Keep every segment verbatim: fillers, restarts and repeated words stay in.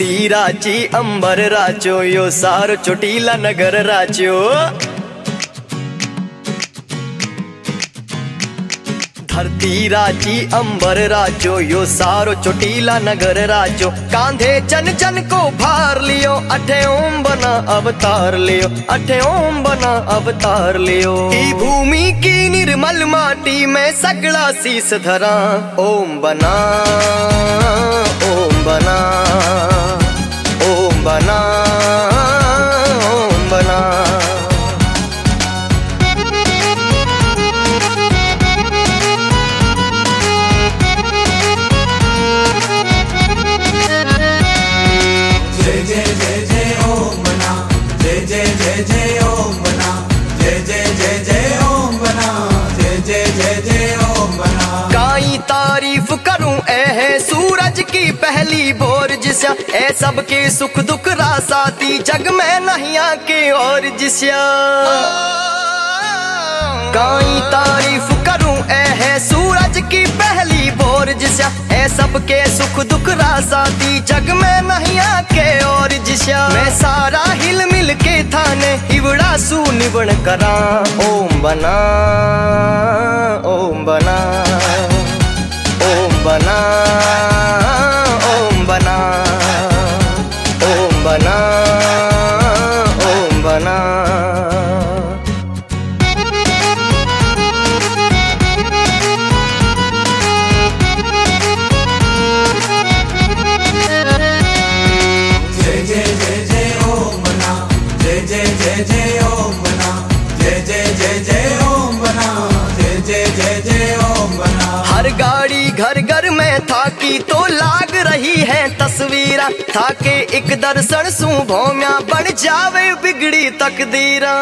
धरती राची अंबर राचो यो सारो चोटीला नगर राचो। धरती राची अंबर राचो यो सारो चोटीला नगर राचो। कांधे चन चन को भार लियो अठे ओम बना अवतार लियो, अठे ओम बना अवतार लियो। ई भूमि की निर्मल माटी में सगड़ा शीस धरा ओम बना ओम बना ओम बना ओम बना। जय जय जय जय ओम बना, जय जय जय जय ओम बना, जय जय जय जय ओम बना, जय जय जय जय ओम बना। काई तारीफ करूं ए है सूरज की पहली भोर जिस्या, ए सबके सुख दुख रासाती जग में नहिया के और जिस्या। काई तारीफ करूं ए है सूरज की पहली भोर जिस्या, ए सबके सुख दुख रासाती जग में नहिया के और जिस्या। मैं सारा हिल मिल के थाने हिवड़ा सू निवण करा ओम बना ओम बना ओम बना ओम बना ओम बना ओम बना। जय जय जय जय ओम बना, जय जय जय जय ओम बना, जय जय जय जय ओम बना, जय जय जय जय ओम बना। हर गाड़ी घर घर में था की तो लाग रही है तस्वीरा, था के एक दर्शन सू भौम्या बन जावे बिगड़ी तकदीरा।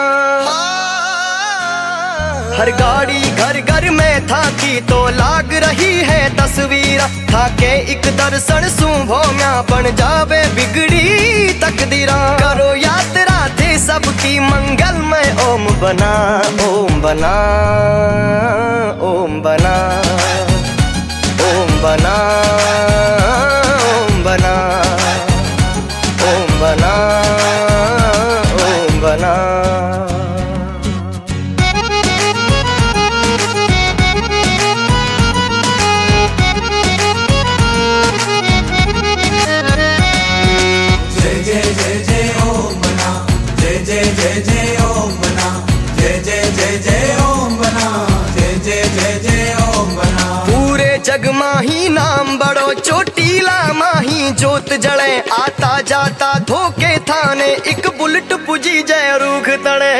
हर गाड़ी घर घर में था की तो लाग रही है तस्वीरा, था के एक दर्शन सू भौम्या बन जावे बिगड़ी तकदीरा। करो यात्रा थे सबकी मंगल में ओम बना ओम बना ओम बना ओम बना ओम बना ओम बना ओम बना। जय जय जय जय ओम बना, जय जय जय जय ओम बना, जय जय जय जय ओम बना, जय जय जय जय ओम बना। पूरे जग माही नाम बड़ो चोटीला माही जोत जड़े, आता जाता धोके थाने एक बुलेट पुजी जय रूख तड़े।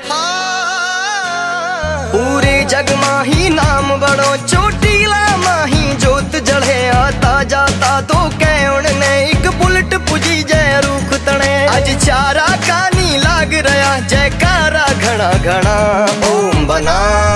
पूरे जग माही नाम बड़ो चोटीला माही जोत जड़े, आता जाता धोके उड़ने एक बुलेट पुजी जय रूख तड़े। आज चारा कानी लाग रहा जयकारा घना घना ओम बना